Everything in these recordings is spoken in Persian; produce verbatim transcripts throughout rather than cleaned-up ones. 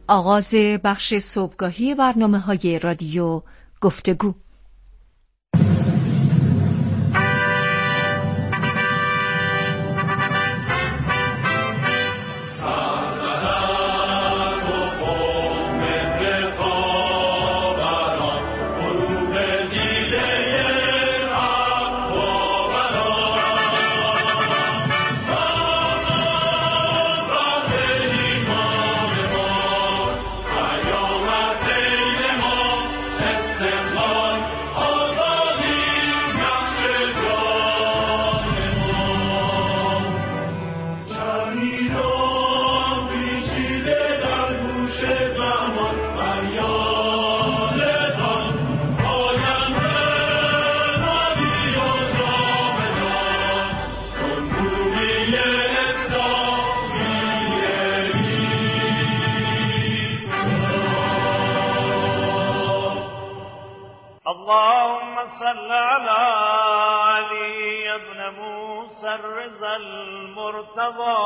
آغاز بخش صبحگاهی برنامه‌های رادیو گفتگو. اللهم صل على علي بن موسى الرضا المرتضى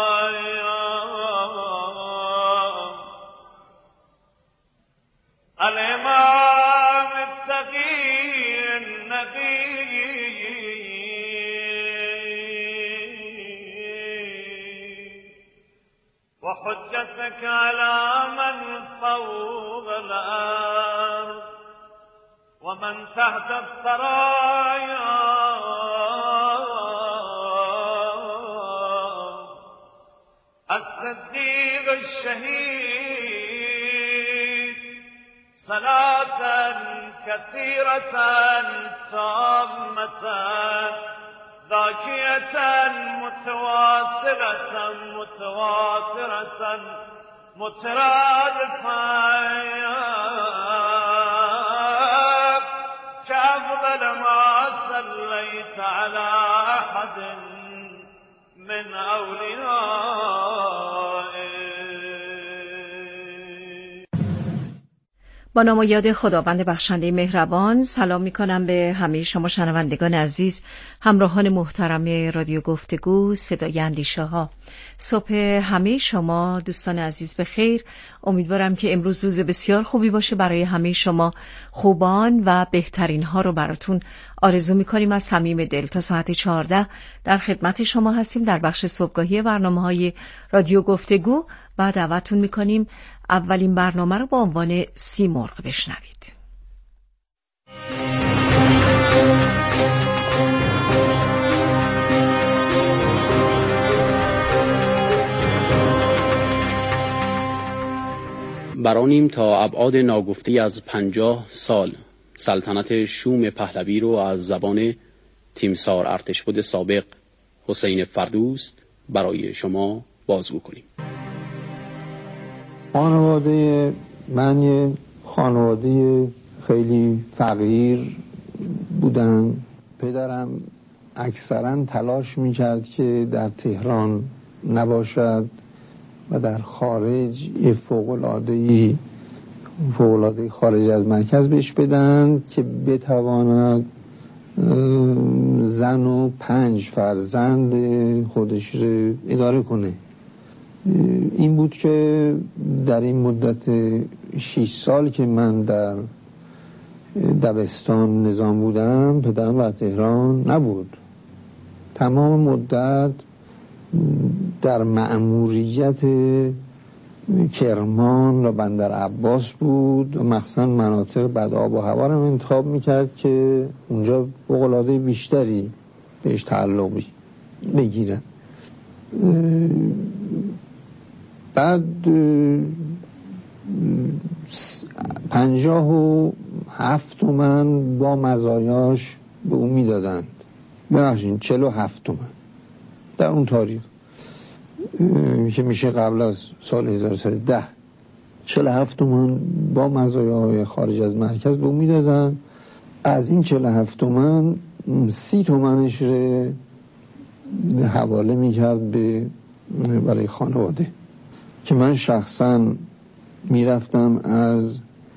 الإمام التقي النبي وحجتك على من فوق الأرض ومن تحت الثرايا الصديق الشهيد صلاة كثيرة تامة ذاكية متواصلة متواترة مترادفة كأفضل ما صليت على أحد من أوليائك. با نام و یاد خداوند بخشنده مهربان سلام می کنم به همه شما شنوندگان عزیز، همراهان محترم رادیو گفتگو صدای اندیشه ها. صبح همه شما دوستان عزیز بخیر. امیدوارم که امروز روز بسیار خوبی باشه برای همه شما. خوبان و بهترین ها رو براتون آرزو می کنیم از صمیم دل. تا ساعت چهارده در خدمت شما هستیم در بخش صبحگاهی برنامه های رادیو گفتگو و دعوتتون می کنیم اولین برنامه رو با عنوان سی مرغ بشنوید. برانیم تا ابعاد ناگفتی از پنجاه سال سلطنت شوم پهلوی رو از زبان تیمسار ارتشبد سابق حسین فردوست برای شما بازگو کنیم. خانواده من یه خانواده خیلی فقیر بودن. پدرم اکثرا تلاش میکرد که در تهران نباشد و در خارج یه فوق‌العاده‌ای فوق‌العاده خارج از مرکز بهش بدن که بتواند زن و پنج فرزند خودش رو اداره کنه. این بود که در این مدت شش سال که من در دبستان نظام بودم پدرم در تهران نبود. تمام مدت در مأموریت کرمان و بندر عباس بود و مخصوصا مناطق بد آب و هوا رو انتخاب میکرد که اونجا فوق‌العاده بیشتری بهش تعلق بگیرن. بعد پنجاه و هفت تومن با مزایاش به اون میدادند. ببخشید چهل و هفت تومن در اون تاریخ که میشه قبل از سال هزار و سیصد و ده. چهل و هفت تومن با مزایای خارج از مرکز به اون میدادن. از این چهل و هفت تومن سی تومنش رو حواله میکرد به برای خانواده که من شخصا میرفتم از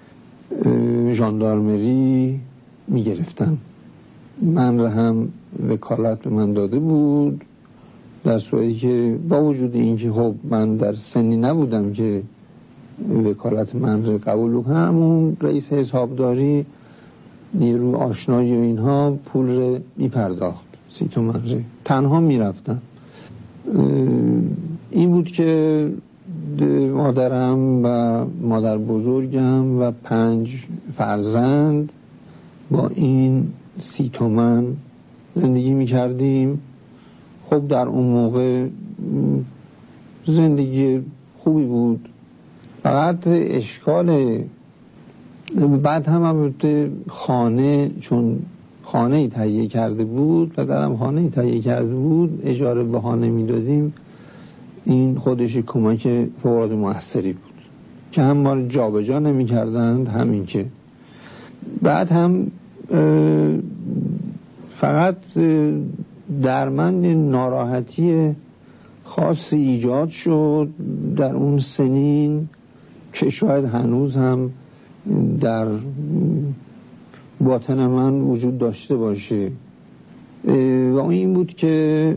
ژاندارمری میگرفتم. من را هم وکالت به من داده بود، در صورتی که با وجود اینکه خب من در سنی نبودم که وکالت منطقه قبول کنم، اون رئیس حسابداری نیرو آشنایی و اینها پول رو میپرداخت، سی تومن رو تنها میرفتم. این بود که مادرم و مادر بزرگم و پنج فرزند با این سی تومن زندگی میکردیم. خب در اون موقع زندگی خوبی بود، فقط اشکال بعد هم البته خانه، چون خانه ای تهیه کرده بود، پدرم خانه ای تهیه کرده بود، اجاره بهانه میدادیم، این خودش کمک فوق‌العاده موثری بود که هم ما رو جا به جا نمی کردند، همین که بعد هم فقط در من ناراحتی خاصی ایجاد شد در اون سنین که شاید هنوز هم در باطن من وجود داشته باشه، و این بود که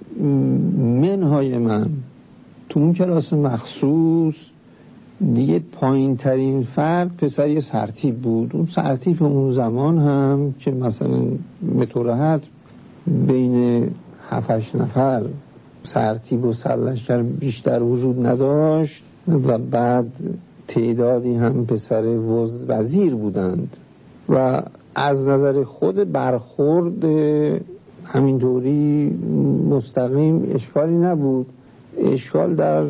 منهای من تو اون کلاس مخصوص دیگه پایین ترین فرد پسر یه سرتیپ بود. اون سرتیپ اون زمان هم که مثلا متوراحت بین هفتش نفر سرتیپ و سرلشکر بیشتر وجود نداشت و بعد تعدادی هم پسر وزیر بودند و از نظر خود برخورد همینطوری مستقیم اشکالی نبود. اشکال در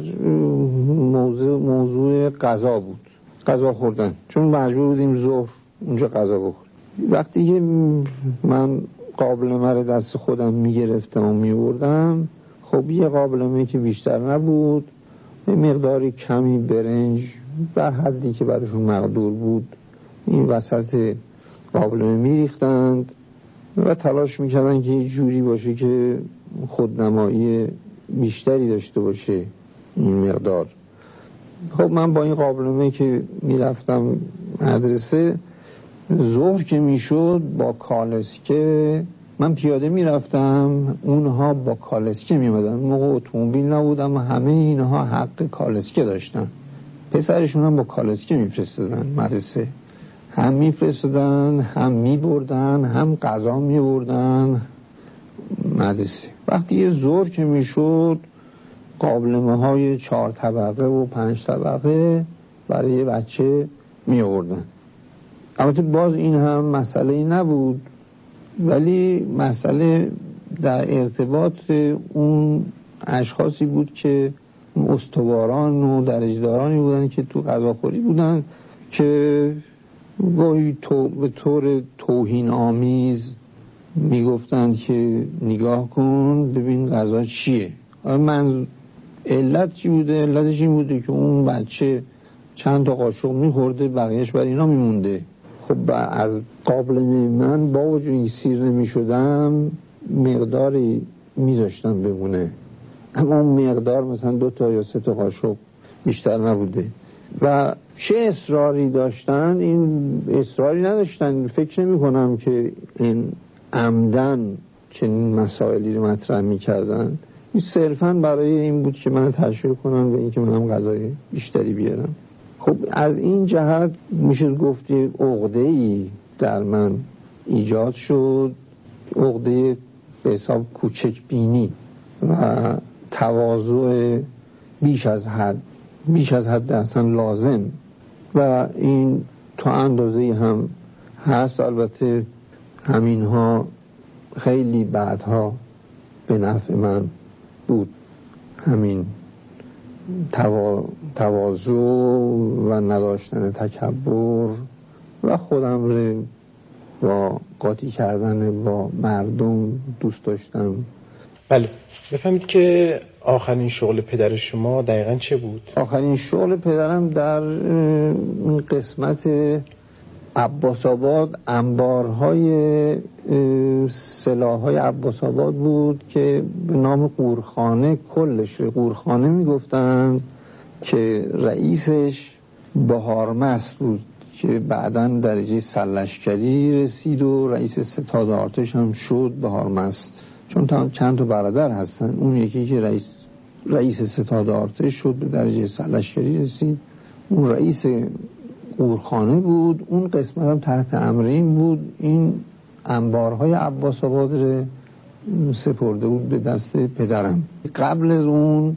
موضوع موضوع غذا بود، غذا خوردن، چون مجبور بودیم ظهر اونجا غذا بخوریم. وقتی که من قابلمه رو دست خودم میگرفتم و میوردم، خب یه قابلمه که بیشتر نبود، یه مقداری کمی برنج بر حدی که براشون مقدور بود این وسط قابلمه میریختند و تلاش میکردن که یه جوری باشه که خودنمایی بیشتری داشته باشه این مقدار. خب من با این قابلمه که میرفتم مدرسه، ظهر که میشد با کالسکه، من پیاده میرفتم، اونها با کالسکه میمدن. موقع اتومبیل نبودم و همه اینها حق کالسکه داشتن. پسرشون هم با کالسکه میفرستادن مدرسه، هم میفرستادن هم میبردن، هم غذا میبردن مدرسه. وقتی یه ظهر که میشد قابلمه های چهار طبقه و پنج طبقه برای یه بچه میآوردن. البته باز این هم مسئله نبود، ولی مسئله در ارتباط اون اشخاصی بود که استواران و درجه‌دارانی بودن که تو غذاخوری بودن که گاهی تو به طور توهین آمیز میگفتند که نگاه کن ببین غذا چیه. من علت چی بوده؟ علتش این بوده که اون بچه چند تا قاشق میخورده، بقیهش برای اینا میمونده. خب از قابلمه من با وجود این سیر نمیشدم مقداری میذاشتم بمونه، اما اون مقدار مثلا دو تا یا سه تا قاشق بیشتر نبوده. و چه اصراری داشتن؟ این اصراری نداشتن. فکر نمی کنم که این عمدن چنین مسائلی رو مطرح میکردن. این صرفاً برای این بود که من تشویق کنم به این که منم غذای بیشتری بیارم. خب از این جهت میشه گفت عقده‌ای در من ایجاد شد، عقده به حساب کوچک بینی و تواضع بیش از حد، بیش از حد اصلا لازم، و این تا اندازه‌ای هم هست. البته همینها خیلی بعدها به نفع من بود، همین توا... تواضع و نداشتن تکبر و خودم رو با قاطی کردن با مردم دوست داشتم. بله، بفهمید که آخرین شغل پدر شما دقیقاً چه بود؟ آخرین شغل پدرم در این قسمت عباس آباد، انبارهای سلاح‌های عباس آباد بود که به نام قورخانه، کلش قورخانه میگفتن، که رئیسش بهارمست بود که بعداً درجه سرلشکری رسید و رئیس ستاد ارتش هم شد بهارمست، چون تا چند تا برادر هستن. اون یکی که رئیس رئیس ستاد ارتش شد به درجه سرلشکری رسید، اون رئیس قورخانه بود، اون قسمت هم تحت امرین بود. این انبارهای عباس آباد رو سپرده بود به دست پدرم. قبل از اون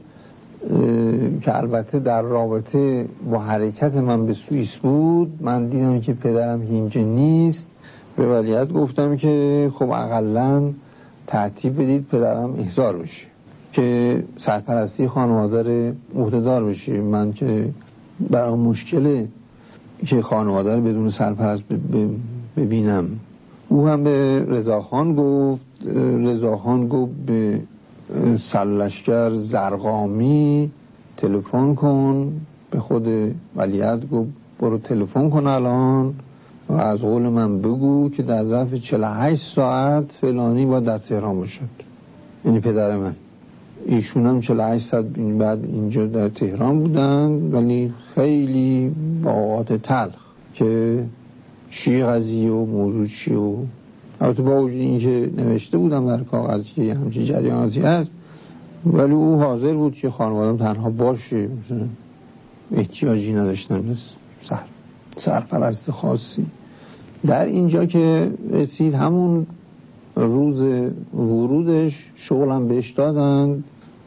که البته در رابطه با حرکت من به سوئیس بود، من دیدم که پدرم اینجا نیست. به ولیعت گفتم که خب اقلن ترتیب بدید پدرم احضار بشه که سرپرستی خانواده رو عهده‌دار بشه. من که برام مشکله که خانواده رو بدون سرپرست ببینم. او هم به رضاخان گفت، رضاخان گفت به سرلشکر زرقامی تلفن کن، به خود ولیعت گفت برو تلفن کن الان و از قول من بگو که در ظرف چهل و هشت ساعت فلانی با در تهران باشد. یعنی پدر من. ایشون هم چهل و هشت ساعت بعد اینجا در تهران بودن، ولی خیلی با اوقات تلخ که چی قضیه و موضوع چی و البته با وجود این که نوشته بودم در کاغذ که همچین جریاناتی هست، ولی او حاضر بود که خانوادم تنها باشه، احتیاجی نداشتن بس سر سرپرست خاصی. در اینجا که رسید همون روز ورودش شغلم بهش دادند.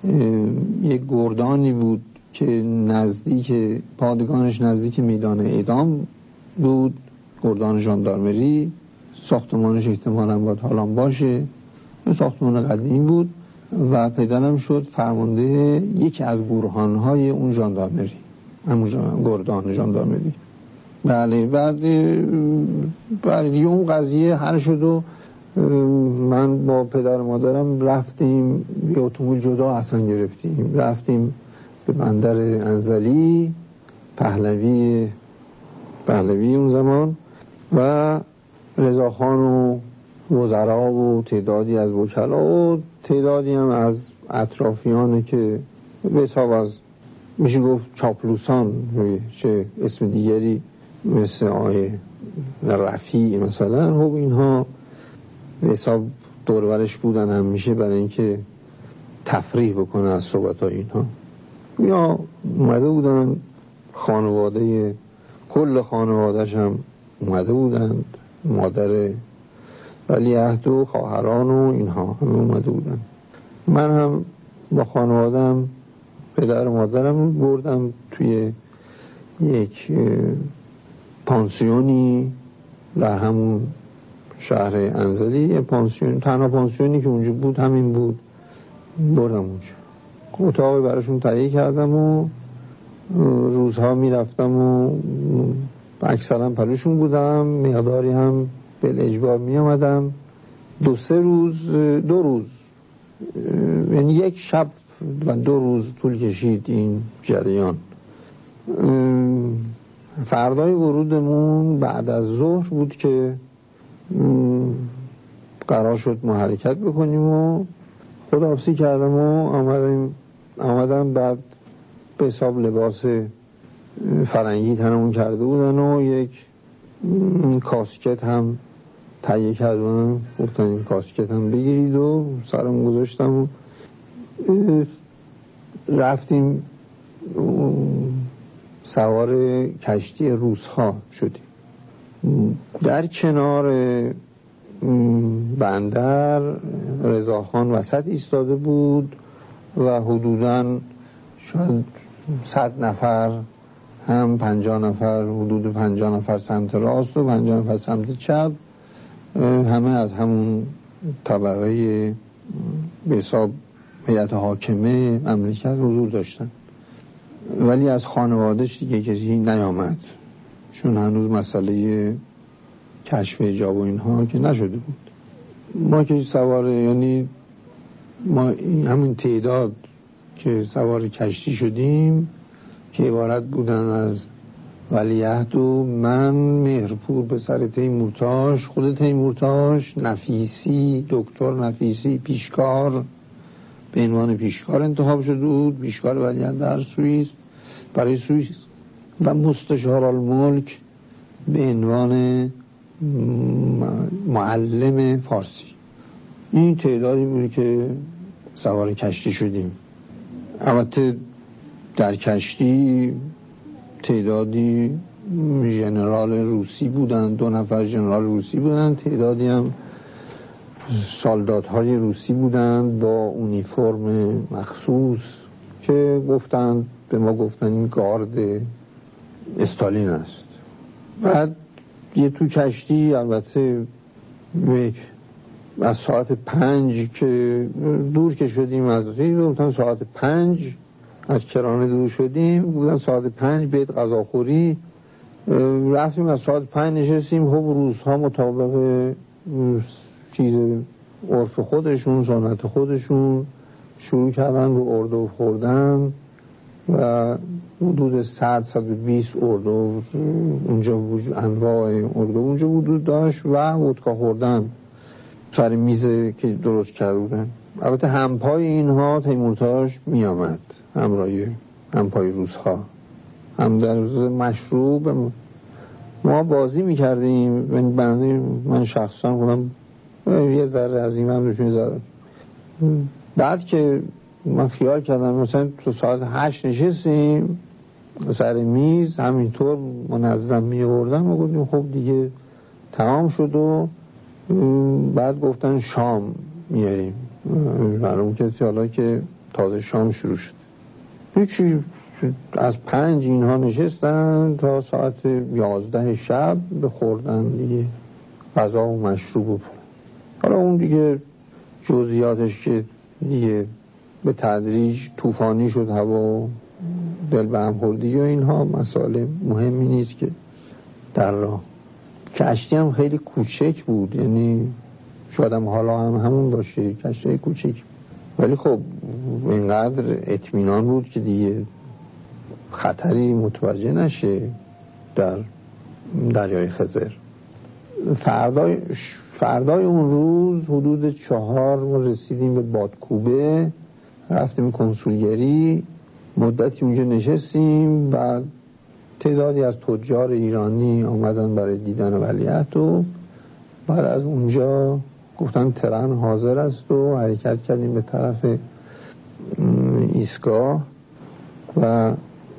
یک گردانی بود که نزدیک پادگانش نزدیک میدان اعدام بود، گردان ژاندارمری. ساختمانش احتمالاً باید حالا باشه، ساختمان قدیمی بود و پدرم شد فرمانده یکی از گروهانهای اون ژاندارمری، همون گردان ژاندارمری. بله بعد بله اون قضیه حل شد و من با پدر مادرم رفتیم یه اتومبیل جدا اصلا گرفتیم، رفتیم به بندر انزلی پهلوی پهلوی اون زمان و رضاخان و وزرا و تعدادی از وکلا و تعدادی هم از اطرافیان که به حساب از میشه گفت چاپلوسان، چه اسم دیگری مثل آقای رفیع مثلا، خب اینها به حساب دورورش بودن همیشه برای اینکه تفریح بکنه از صحبت‌های اینها. یا اومده بودن خانواده، کل خانواده‌اش هم اومده بودند، مادر ولیعهد و خواهران و اینها هم اومده بودن. من هم با خانواده‌ام پدر و مادرم بردم توی یک پانسیونی در همون شهر انزلی، یه پانسیون، تنها پانسیونی که اونجا بود همین بود، بردم اونجا. اتاقی براشون تهیه کردم و روزها میرفتم و اکثرا پلوشون بودم، مقداری هم به اجبار می آمدم. دو سه روز دو روز یعنی یک شب و دو روز طول کشید این جریان. فردای ورودمون بعد از ظهر بود که قرار شد ما حرکت بکنیم و خداحافظی کردم و آمدم آمدم بعد به حساب لباس فرنگی تنمون کرده بودن و یک کاسکت هم تهیه کردن، گفتن این کاسکت هم بگیرید و سرم گذاشتم و رفتیم سوار کشتی روس‌ها شدیم. در کنار بندر رضاخان وسط ایستاده بود و حدوداً شاید صد نفر، هم پنجاه نفر، حدود پنجاه نفر سمت راست و پنجاه نفر سمت چپ، همه از همون طبقه به حساب هیئت حاکمه مملکت حضور داشتن. ولی از خانوادهش دیگه کسی نیامد، چون هنوز مسئله کشف حجاب و اینها که نشده بود. ما که سوار، یعنی ما همین تعداد که سوار کشتی شدیم که عبارت بودن از ولیعهد و من، مهرپور پسر تیمورتاش، خود تیمورتاش، نفیسی، دکتر نفیسی پیشکار به عنوان پیشکار انتخاب شده بود، پیشکار ولیعهد در سوئیس برای سوئیس، و مستشار الملک به عنوان معلم فارسی. این تعدادی بود که سوار کشتی شدیم. البته در کشتی تعدادی ژنرال روسی بودن، دو نفر ژنرال روسی بودن، تعدادی هم سالدادهای روسی بودند با اونیفرم مخصوص که گفتند به ما گفتن این گارد استالین است. بعد یه تو کشتی، البته از ساعت پنج که دور که شدیم از این گفتن ساعت پنج از کرانه دور شدیم، بودن ساعت پنج بیت غذاخوری رفتیم، از ساعت پنج نشستیم. خب روزها مطابق چیز عرف خودشون، سنت خودشون شروع کردن رو اردو خوردن و حدود صد تا صد و بیست اردو اونجا وجود، انواع اردو اونجا وجود داشت و ودکا خوردن سر میزه که درست کرده بودن. البته همپای اینها تیمورتاش می آمد، همراه همپای روزها، هم در مشروب ما بازی می کردیم. من من شخصا بودم یه ذره از این هم روشون ذره. بعد که من خیال کردم مثلا تو ساعت هشت نشستیم سر میز همینطور منظم می آوردم و گفتیم خب دیگه تمام شد و بعد گفتن شام میاریم. معلوم که حالا که تازه شام شروع شد. هیچی، از پنج اینها نشستن تا ساعت یازده شب بخوردن دیگه غذا و مشروب و حالا اون دیگه جزئیاتش که دیگه به تدریج طوفانی شد، هوا دل به هم خوردی و اینها مسائل مهمی نیست که در راه. کشتی هم خیلی کوچک بود، یعنی شاید هم حالا هم همون باشه، کشتی کوچک، ولی خب اینقدر اطمینان بود که دیگه خطری متوجه نشه در دریای خزر. فردای فردای اون روز حدود چهار ما رسیدیم به بادکوبه، رفتیم کنسولگری، مدتی اونجا نشستیم. بعد تعدادی از تجار ایرانی آمدن برای دیدن ولیعهد و بعد از اونجا گفتن ترن حاضر است و حرکت کردیم به طرف ایستگاه و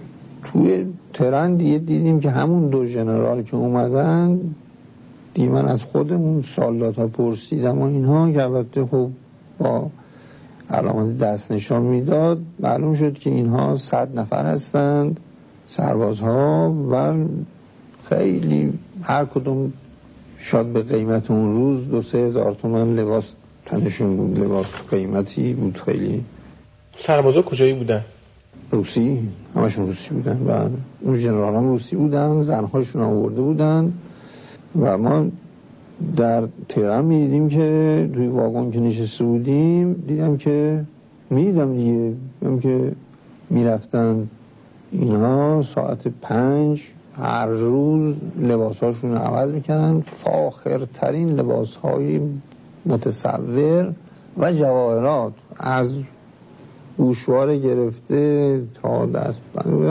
توی ترن دیگه دیدیم که همون دو ژنرال که اومدن دیگه من از خودمون سالدادها پرسیدم و اینها که البته خب با علامت دست نشان میداد، معلوم شد که اینها صد نفر هستند سربازها و خیلی هر کدوم شاید به قیمت اون روز دو سه هزار تومن لباس تنشون بود، لباس قیمتی بود خیلی. سربازها کجایی بودن؟ روسی، همشون روسی بودن و اون ژنرال هم روسی بودن، زنهاشون آورده بودن و ما در تهران میدیدیم که توی واگن که نشسته بودیم دیدم که میدیدم دیگه دیدم که میرفتن اینها ساعت پنج هر روز لباساشون عوض میکنن، فاخرترین لباسهای متصور و جواهرات از گوشواره گرفته تا دست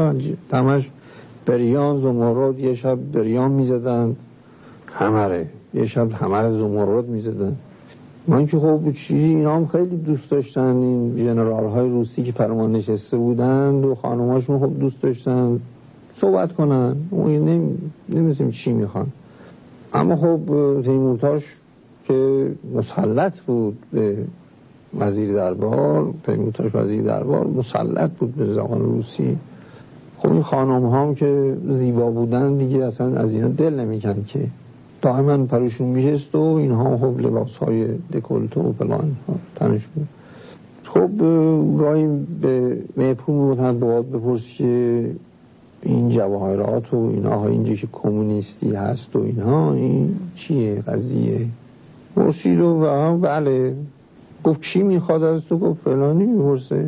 تمش بریان زمرد، یه شب بریان میزدن همره، یه شب همره زمرد میزدن. من که خب چیزی اینا هم خیلی دوست داشتن، این ژنرال های روسی که پرمان نشسته بودن و خانماشون خب دوست داشتن صحبت کنن، اون نمیدونیم چی میخوان. اما خب تیمورتاش که مسلط بود به وزیر دربار، تیمورتاش وزیر دربار مسلط بود به زبان روسی. خب این خانم هم که زیبا بودن دیگه اصلا از اینا دل نمیکن که دائما پروشون میشست و اینها خب لباس های دکولته و فلان تنشون. خب گاهی به مهپون بودن باید بپرس که این جواهرات و اینها اینجا که کمونیستی هست و اینها این چیه قضیه؟ پرسید و بله. گفت چی میخواد از تو؟ گفت فلانی میپرسه.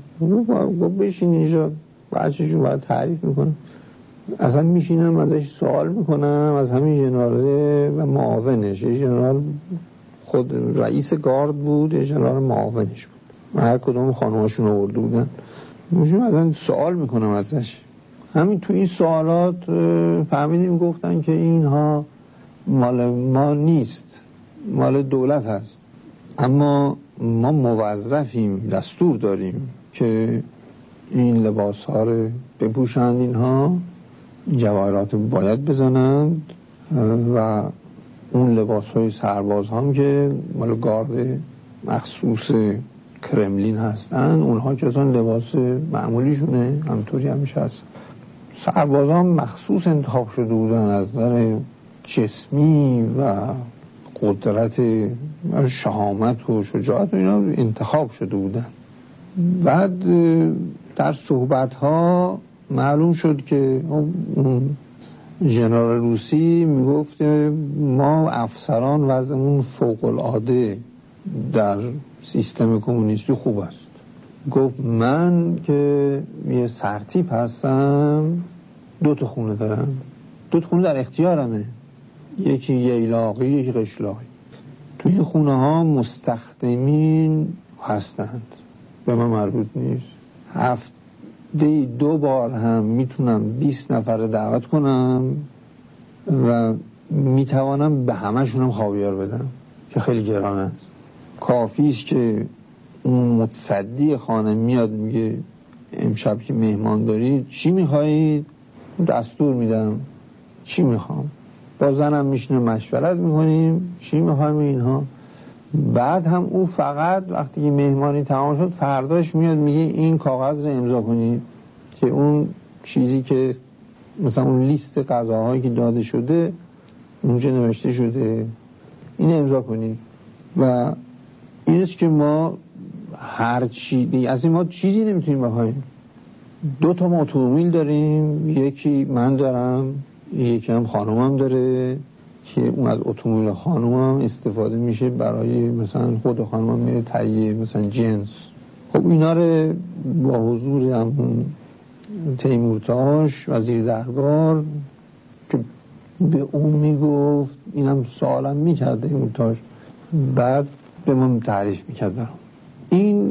گفت بشین اینجا، بچه‌شون باید تعریف میکنه. اصلا میشینم ازش سوال میکنم از همین ژنراله و معاونش. یه ژنرال خود رئیس گارد بود، یه ژنرال معاونش بود، هر کدوم خانوماشون آورده بودن. میشونم اصلا سوال میکنم ازش. همین تو این سوالات فهمیدیم گفتن که اینها مال ما نیست، مال دولت هست، اما ما موظفیم، دستور داریم که این لباس ها رو بپوشند اینها جواهرات باید بزنند و اون لباس های سرباز هم که مال گارد مخصوص کرملین هستن، اونها که اصلا لباس معمولیشونه، همطوری همیشه هست. سربازان مخصوص انتخاب شده بودن از نظر جسمی و قدرت و شهامت و شجاعت و اینا انتخاب شده بودن. بعد در صحبت ها معلوم شد که اون ژنرال روسی میگفت ما افسران وضعمون فوق العاده در سیستم کمونیستی خوب است. گفت من که یه سرتیپ هستم، دو تا خونه دارم، دو تا خونه در اختیارمه، یکی ییلاقی یکی قشلاقی. توی خونه ها مستخدمین هستند، به من مربوط نیست. هفته دو بار هم میتونم بیست نفر دعوت کنم و میتوانم به همشونم خاویار بدم که خیلی گران است. کافی است که اون متصدی خانه میاد میگه امشب که مهمان دارید چی میخواهید؟ دستور میدم چی میخوام، با زنم میشنه مشورت میکنیم چی میخوایم اینها. بعد هم او فقط وقتی که مهمانی تمام شد فرداش میاد میگه این کاغذ رو امضا کنید که اون چیزی که مثلا اون لیست غذاهایی که داده شده اونجا نوشته شده این امضا کنید. و این است که ما هر چی از این ما چیزی نمیتونیم بخوایم. دو تا اتومبیل داریم، یکی من دارم یکی هم خانومم داره که اون از اتومبیل خانومم استفاده میشه برای مثلا خود خانومم میره تهیه مثلا جنس. خب اینا رو با حضور همون تیمورتاش وزیر دربار که به اون میگفت، اینم سوالم میکرد تیمورتاش، بعد به من تعریف میکرد برام. این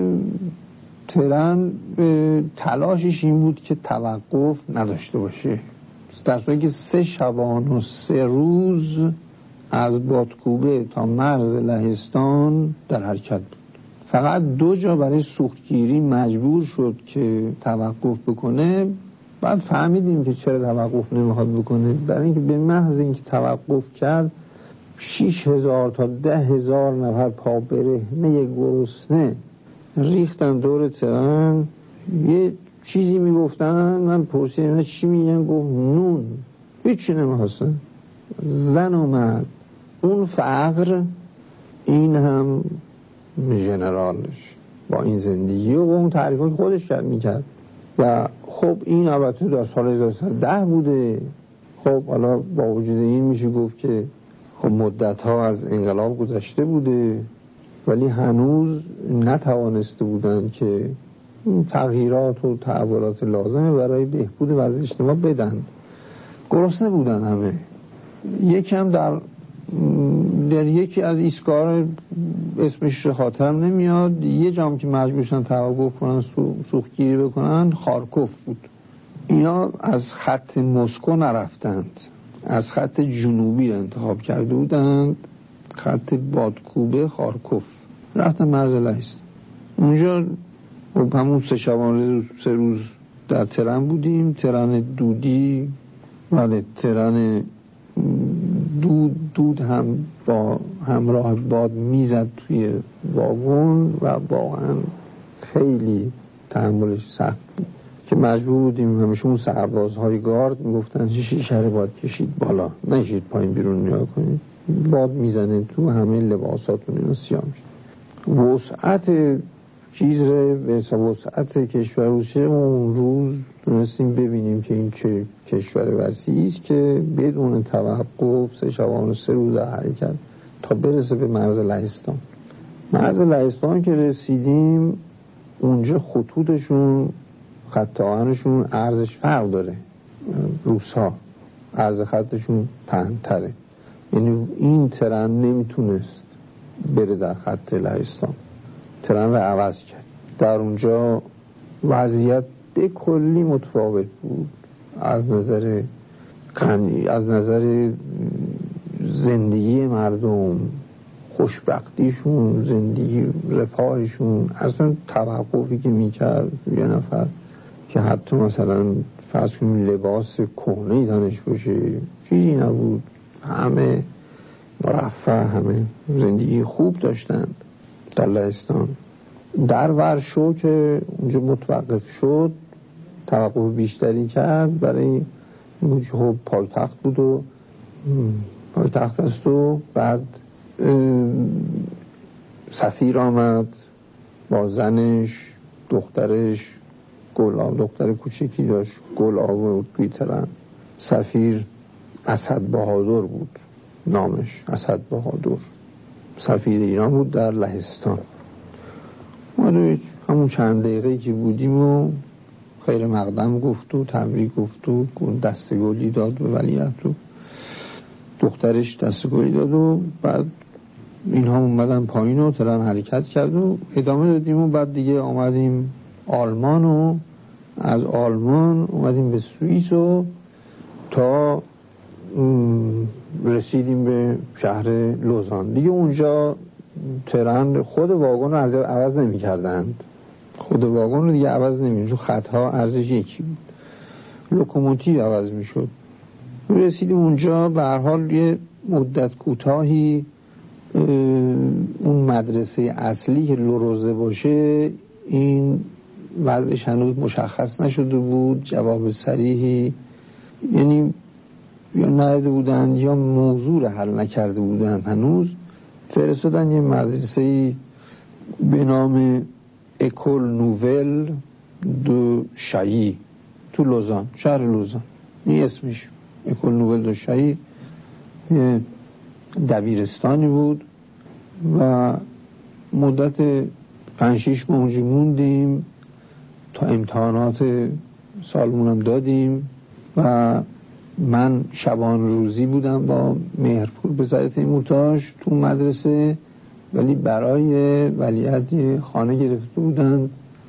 ترن تلاشش این بود که توقف نداشته باشه، در صورتی که سه شبان و سه روز از بادکوبه تا مرز لهستان در حرکت بود. فقط دو جا برای سوختگیری مجبور شد که توقف بکنه. بعد فهمیدیم که چرا توقف نمیخواد بکنه، برای اینکه به محض اینکه توقف کرد شیش هزار تا ده هزار نفر پا برهنه گرسنه ریختن دور ترن. یه چیزی میگفتن، من پرسیدم چی میگن، گفت نون، هیچی نمیخواستن، زن و مرد. اون فقر، این هم ژنرالش با این زندگی و اون تعریفی که خودش کرد میکرد. و خب این البته در سال هزار و سیصد و ده بوده. خب حالا با وجود این میشه گفت که خب مدت ها از انقلاب گذشته بوده، ولی هنوز نتوانسته بودن که تغییرات و تحولات لازمه برای بهبود وضع اجتماع بدن. گرسنه بودن همه. یکی هم در در یکی از ایستگاه اسمش خاطرم نمیاد، یه جام که مجبور شدن توقف کنن سوختگیری بکنن خارکوف بود. اینا از خط مسکو نرفتند، از خط جنوبی رو انتخاب کرده بودند، خط بادکوبه خارکوف، رفتن مرز لهستان. اونجا همون سه شبانه سه روز در ترن بودیم. ترن دودی، ولی ترن دود دود هم با همراه باد میزد توی واگن و واقعا خیلی تحملش سخت بود که مجبور بودیم همیشه اون سربازهای گارد میگفتن شیشه رو باد کشید بالا، نشید پایین بیرون نیا کنید، باد میزنه تو همه لباساتون اینو سیاه میشه. وسعت چیز به وسعت کشور روسیه اون روز تونستیم ببینیم که این چه کشور وسیعی است که بدون توقف سه شبانه و سه روز حرکت تا برسه به مرز لهستان. مرز لهستان که رسیدیم اونجا خطوطشون، خط آهنشون عرضش فرق داره. روس‌ها عرض خطشون پهن‌تره، یعنی این ترن نمیتونست بره در خط لهستان، ترن رو عوض کرد. در اونجا وضعیت به کلی متفاوت بود از نظر قنی، از نظر زندگی مردم، خوشبختیشون، زندگی رفاهشون. اصلا توقفی که میکرد یه نفر که حتی مثلا فرض کنیم لباس کهنه‌ای تنش باشه، چیزی نبود، همه مرفه، همه زندگی خوب داشتن در لهستان. در ورشو که اونجا متوقف شد، توقف بیشتری کرد برای بود که خب پایتخت بود و پایتخت است و بعد سفیر آمد با زنش، دخترش، گلاب، دختر کوچکی داشت، گلاب و بیترن. سفیر اسد بهادر بود نامش، اسد بهادر سفیر ایران بود در لهستان. ما همون چند دقیقه که بودیم و خیر مقدم گفت و تبریک گفت و دستگلی داد به ولیعهد و دخترش دستگلی داد و بعد اینها اومدن پایین و ترن حرکت کرد و ادامه دادیم و بعد دیگه آمدیم آلمان و از آلمان اومدیم به سوئیس و تا رسیدیم به شهر لوزان. دیگه اونجا ترن خود واگن رو از عوض نمی کردند، خود واگن رو دیگه عوض نمی کرد، خطها ارزش یکی بود، لوکوموتیو عوض می شد. رسیدیم اونجا، به هر حال یه مدت کوتاهی اون مدرسه اصلی که لوروزه باشه این وضعش هنوز مشخص نشده بود، جواب صریحی یعنی یا نداده بودن یا موضوع رو حل نکرده بودن هنوز. فرستادن یه مدرسه به نام اکول نوول دو شایی تو لوزان، شهر لوزان، این اسمش اکول نوول دو شایی. یه دبیرستانی بود و مدت پنج شیش ماه اونجا موندیم تا امتحانات سالمونم دادیم و من شبان روزی بودم با مهرپور پسر تیمورتاش تو مدرسه، ولی برای ولیعهد خانه گرفته بودن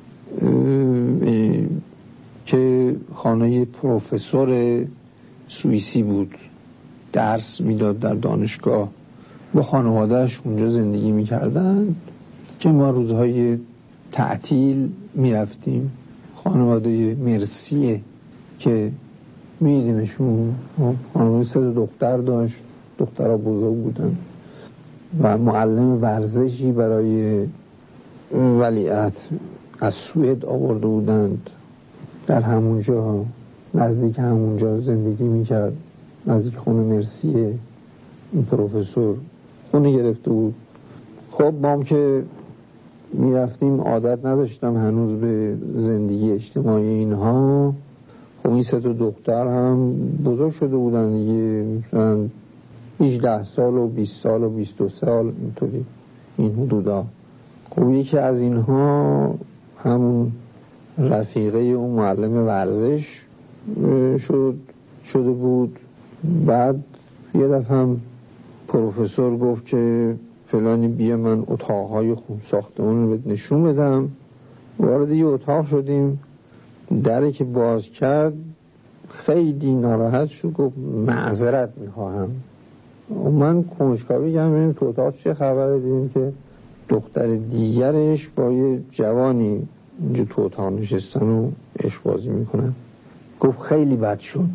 که خانه پروفسور سوئیسی بود، درس میداد در دانشگاه، با خانوادهش اونجا زندگی میکردن که ما روزهای تعطیل میرفتیم. خانواده مرسیه که میدیمشون، خانواده سه دختر داشت، دخترها بزرگ بودن و معلم ورزشی برای ولیعهد از سوئد آورده بودند، در همونجا نزدیک همونجا زندگی میکرد، نزدیک خونه مرسیه. این پروفسور خونه گرفته بود. خب ما هم که میرفتیم عادت نداشتم هنوز به زندگی اجتماعی اینها. خب این سه تا دختر هم بزرگ شده بودن دیگه، مثلا هجده سال و بیست سال و بیست و سال اینطوری این حدودا. خب یکی از اینها همون رفیقه اون معلم ورزش شد شده بود. بعد یه دفعه هم پروفسور گفت که فلانی بیا من اتاقهای خون ساختمون رو نشون بدم. وارد یه اتاق شدیم، دری که باز کرد خیلی ناراحت شد، گفت معذرت میخواهم. من کنجکاوی کردم ببینیم تو اتاق چه خبره. دیدیم که دختر دیگرش با یه جوانی اینجا تو اتاق نشستن و عشق بازی میکنن. گفت خیلی بد شد،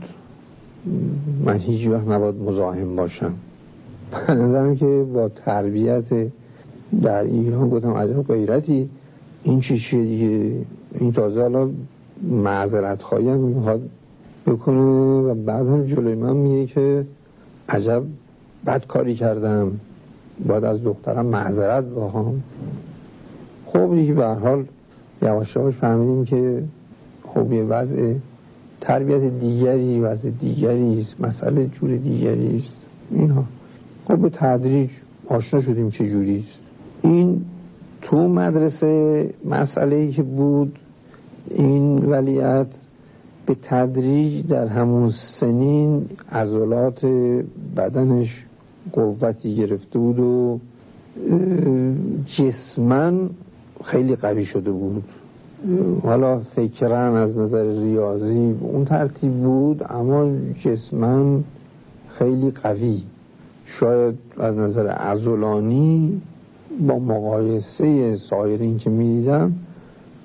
من هیچ وقت نباید مزاحم باشم. من نظرم که با تربیت در ایران گفتم عجب غیرتی، این چی چیه دیگه، این تازه الان معذرت خواهی هم میخواد بکنه و بعد هم جلوی من میگه که عجب بد کاری کردم، باید از دخترم معذرت بخوام. خب دیگه به هر حال یواش یواش فهمیدیم که خب یه وضع تربیت دیگری، وضع دیگری است، مسئله جور دیگری است اینها. خب به تدریج آشنا شدیم چه جوری است. این تو مدرسه مسئله‌ای که بود، این ولیعهد به تدریج در همون سنین عضلات بدنش قوتی گرفته بود و جسماً خیلی قوی شده بود. حالا فکراً از نظر ریاضی اون ترتیب بود، اما جسماً خیلی قوی. شاید از نظر عضلانی با مقایسه سایرین که میدیدم